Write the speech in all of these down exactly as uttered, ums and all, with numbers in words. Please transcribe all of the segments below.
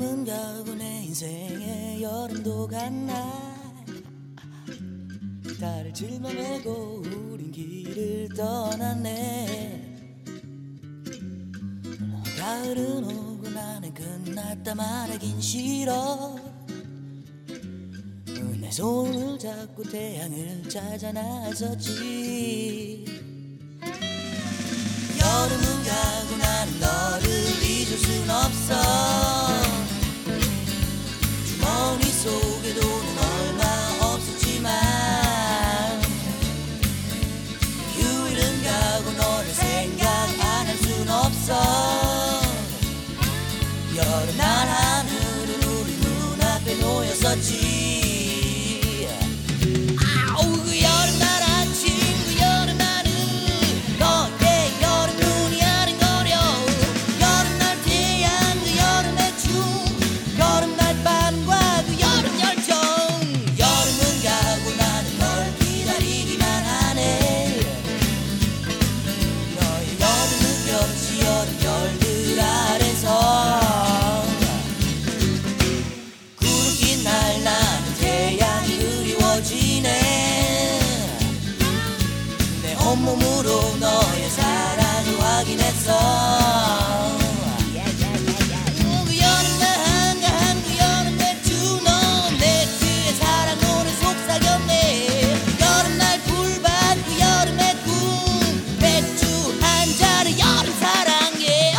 여름은 가고 내 인생에 여름도 간 날 달을 짊어매고 우린 길을 떠났네. 가을은 오고 나는 끝났다 말하긴 싫어. 내 손을 잡고 태양을 찾아 나섰지. 여름은 가고 나는 너를 잊을 순 없어. 주머니 속에 돈은 얼마 없었지만 휴일은 가고 너를 생각 안 할 순 없어. 여름날 하늘은 우리 눈앞에 놓였었지. 온몸으로 너의 사랑을 확인했어. 그 여름날 한가한 그 여름 맥주 너 맥주의 사랑 노래 속삭였네. 여름날 불밭 그 여름의 꿈 맥주 한 잔의 여름 사랑해.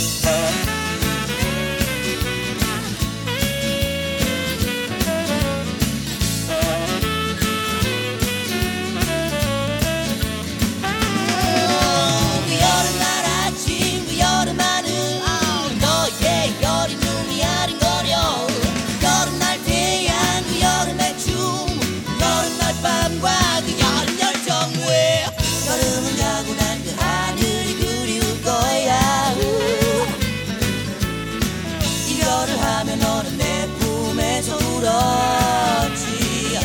너는 내 품에서 울었지.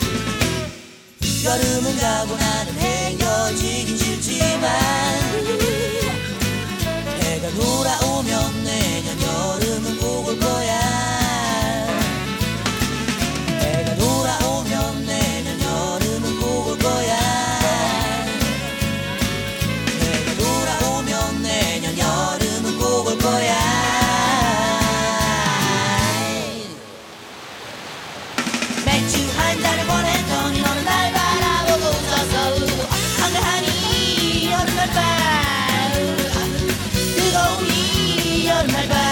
여름은 가고 나는 헤어지긴 싫지만 해가 돌아오면 내년 여름은 꼭 올 거야. 해가 돌아오면 내년 여름은 꼭 올 거야. 해가 돌아오면 내년 여름은 꼭 올 거야. 맥주 한 잔을 보냈더니 너는 날 바라보고 웃었어. 한가하니 여름날 밤 뜨거운 이 여름날 밤